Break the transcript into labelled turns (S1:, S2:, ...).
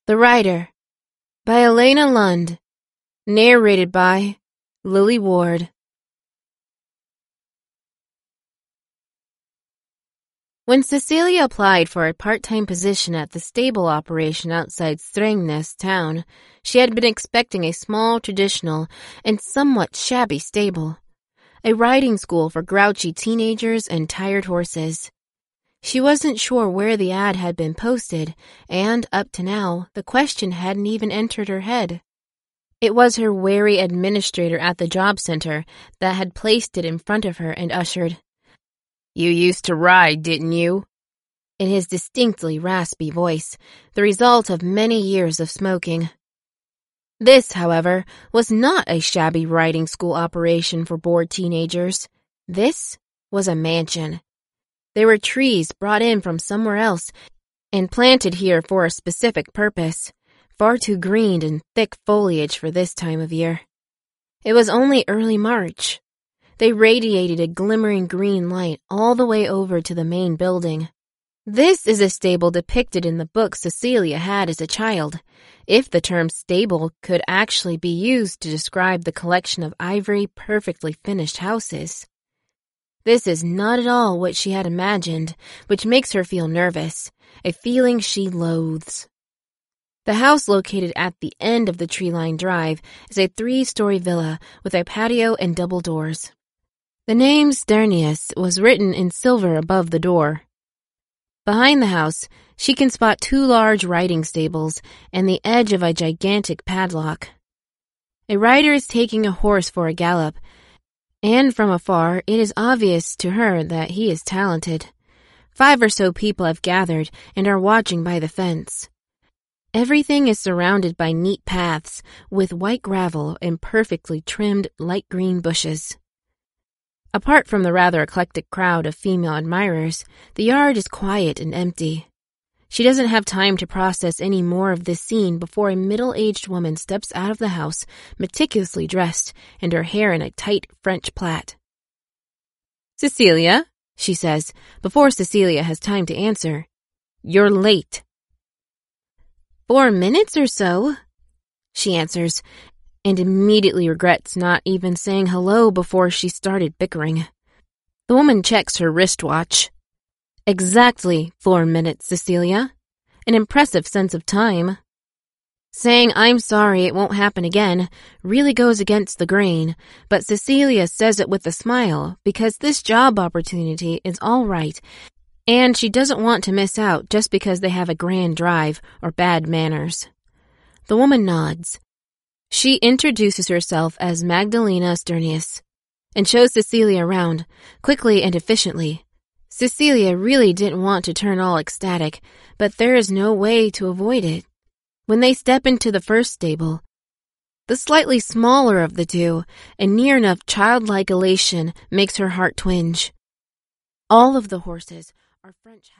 S1: The Rider by Elena Lund. Narrated by Lily Ward. When Cecilia applied for a part-time position at the stable operation outside Strängnäs town, she had been expecting a small, traditional, and somewhat shabby stable. A riding school for grouchy teenagers and tired horses. She wasn't sure where the ad had been posted, and, up to now, the question hadn't even entered her head. It was her wary administrator at the job center that had placed it in front of her and ushered, "You used to ride, didn't you?" in his distinctly raspy voice, the result of many years of smoking. This, however, was not a shabby riding school operation for bored teenagers. This was a mansion. There were trees brought in from somewhere else and planted here for a specific purpose, far too green and thick foliage for this time of year. It was only early March. They radiated a glimmering green light all the way over to the main building. This is a stable depicted in the book Cecilia had as a child, if the term stable could actually be used to describe the collection of ivory, perfectly finished houses. This is not at all what she had imagined, which makes her feel nervous, a feeling she loathes. The house located at the end of the tree-lined drive is a 3-story villa with a patio and double doors. The name Strängnäs was written in silver above the door. Behind the house, she can spot 2 large riding stables and the edge of a gigantic padlock. A rider is taking a horse for a gallop, and from afar it is obvious to her that he is talented. 5 or so people have gathered and are watching by the fence. Everything is surrounded by neat paths with white gravel and perfectly trimmed light green bushes. Apart from the rather eclectic crowd of female admirers, the yard is quiet and empty. She doesn't have time to process any more of this scene before a middle-aged woman steps out of the house, meticulously dressed, and her hair in a tight French plait. "Cecilia," she says, before Cecilia has time to answer, "You're late." 4 minutes or so," she answers, and immediately regrets not even saying hello before she started bickering. The woman checks her wristwatch. "Exactly 4 minutes, Cecilia. An impressive sense of time." Saying "I'm sorry, it won't happen again" really goes against the grain, but Cecilia says it with a smile because this job opportunity is all right, and she doesn't want to miss out just because they have a grand drive or bad manners. The woman nods. She introduces herself as Magdalena Strängnäs and shows Cecilia around, quickly and efficiently. Cecilia really didn't want to turn all ecstatic, but there is no way to avoid it. When they step into the first stable, the slightly smaller of the two, a near enough childlike elation makes her heart twinge. All of the horses are French